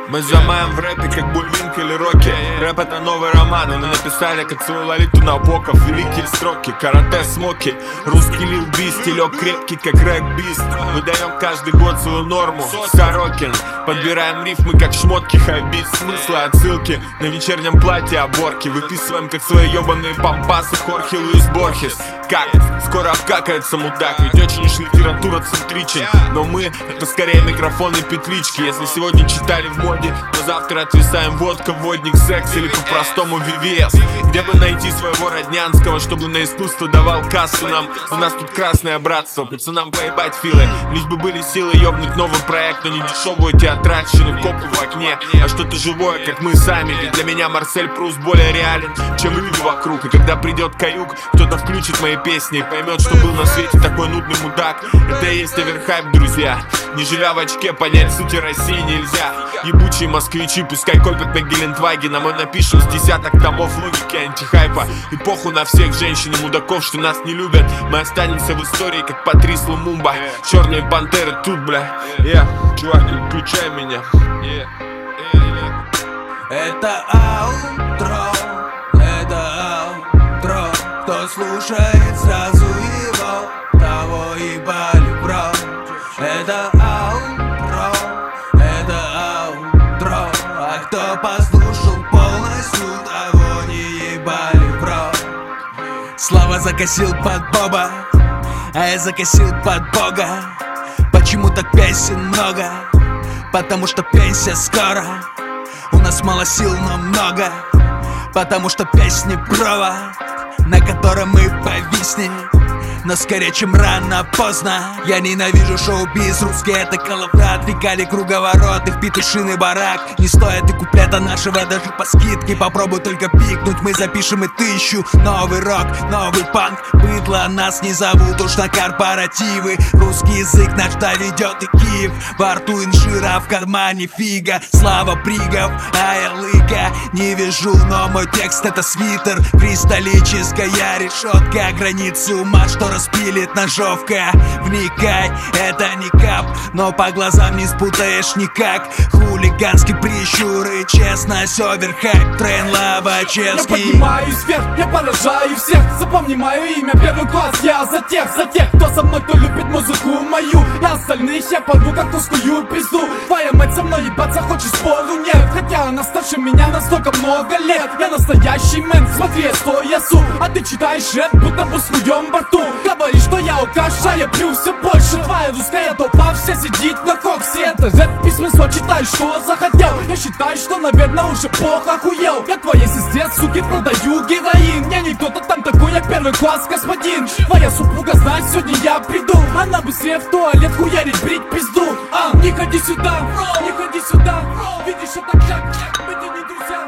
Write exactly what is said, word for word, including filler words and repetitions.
Мы замаем в рэпе, как Бульвинг или Рокки. Рэп — это новый роман, и мы написали, как свою Лолиту Набоков. Великие строки, карате, смоки. Русский Лил Би, стилек крепкий, как рэп-бист. Выдаем каждый год свою норму, Сорокин. Подбираем рифмы, как шмотки, хайбит, смыслы, отсылки. На вечернем платье оборки. Выписываем, как свои ебаные пампасы, Хорхе Луис Борхес. Как? Скоро обкакается мудак, ведь очень уж литература центричен. Но мы — это скорее микрофон и петлички. Если сегодня читали в моде, то завтра отвисаем водка, водник, секс или по-простому ви ви эс. Где бы найти своего роднянского, чтобы на искусство давал кассу нам? У нас тут красное братство, пацанам поебать филы. Лишь бы были силы ёбнуть новый проект, но не дешевую театральщину, копы в окне, а что-то живое, как мы сами. Ведь для меня Марсель Пруст более реален, чем люди вокруг. И когда придет каюк, кто-то включит мои песни и поймет, что был на свете такой нудный мудак. Это и есть оверхайп, друзья. Не живя в очке, понять сути России нельзя. Ебучие москвичи пускай копят на Гелендвагена. Мы напишем с десяток томов логики антихайпа. И похуй на всех женщин и мудаков, что нас не любят. Мы останемся в истории, как Патрис Лумумба. Черные пантеры тут, бля. Yeah, чувак, включай меня. Yeah. Это аутро, это аутро. Кто слушает сразу его, того ебали в рот. Это аутро, это аутро. А кто послушал полностью, того не ебали в рот. Слава закосил под Боба, а я закосил под Бога. Почему так песен много? Потому что пенсия скоро. У нас мало сил, но много. Потому что песни прова, на котором мы повиснем. Но скорее, чем рано-поздно. Я ненавижу шоу-биз, русский это коловрат. Фекали круговорот, их петушиный барак. Не стоит и куплета нашего даже по скидке. Попробуй только пикнуть, мы запишем и тысячу. Новый рок, новый панк. Быдло нас не зовут уж на корпоративы. Русский язык наш доведет и Киев. Во рту инжира, в кармане фига. Слава Пригов, а я лыка. Не вижу, но мой текст это свитер. Кристаллическая решетка, границы ума, что распилит ножовка. Вникай, это не кап, но по глазам не спутаешь никак. Хулиганский прищур и честность, оверхайп, трен Лобачевский. Я поднимаюсь вверх, я поражаю всех. Запомни мое имя, первый класс, я за тех, за тех, кто со мной, кто любит музыку мою. На остальных я порву как тускую пизду. Твоя мать со мной ебаться хочет, спору нет. Хотя она старше меня на столько много лет. Я настоящий мэн, смотри, что я су. А ты читаешь рэп, будто бы в своем борту. Говоришь, что я алкаша, я пью все больше. Твоя русская толпа вся сидит на коксе. Это рэп, письменство, читай, что захотел. Я считаю, что, наверное, уже плохо охуел. Я твоей сестре, суки, продаю героин. Я не кто-то там такой, я первый класс, господин. Твоя супруга знает, сегодня я приду. Она быстрее в туалет хуярить, брить пизду. А, не ходи сюда, не ходи сюда. Видишь, это как, мы не друзья.